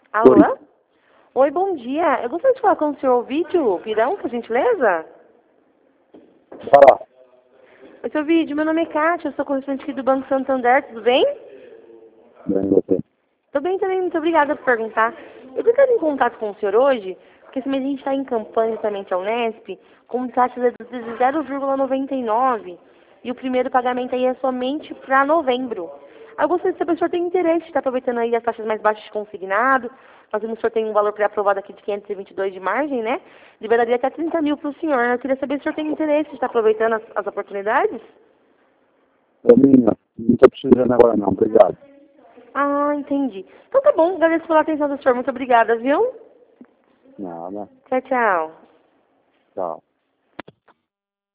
Alô? Oi. Oi, bom dia. Eu gostaria de falar com o senhor Vídeo Pirão, por gentileza. Fala. Oi, seu Vídeo, meu nome é Kátia, eu sou correspondente aqui do Banco Santander, tudo bem? Bem, você. Tô bem também, muito obrigada por perguntar. Eu tô entrando em contato com o senhor hoje, porque esse mês a gente está em campanha justamente à Unesp, com taxas reduzidas de 0,99 e o primeiro pagamento aí é somente para novembro. Aí eu gostaria de saber se o senhor tem interesse de estar aproveitando aí as taxas mais baixas de consignado, fazendo o senhor tem um valor pré-aprovado aqui de 522 de margem, né? Liberaria até 30 mil para o senhor. Eu queria saber se o senhor tem interesse de estar aproveitando as oportunidades. Também não estou precisando agora não, obrigado. Ah, entendi. Então tá bom, agradeço pela atenção do senhor. Muito obrigada, viu? Nada, Tchau, tchau. tchau.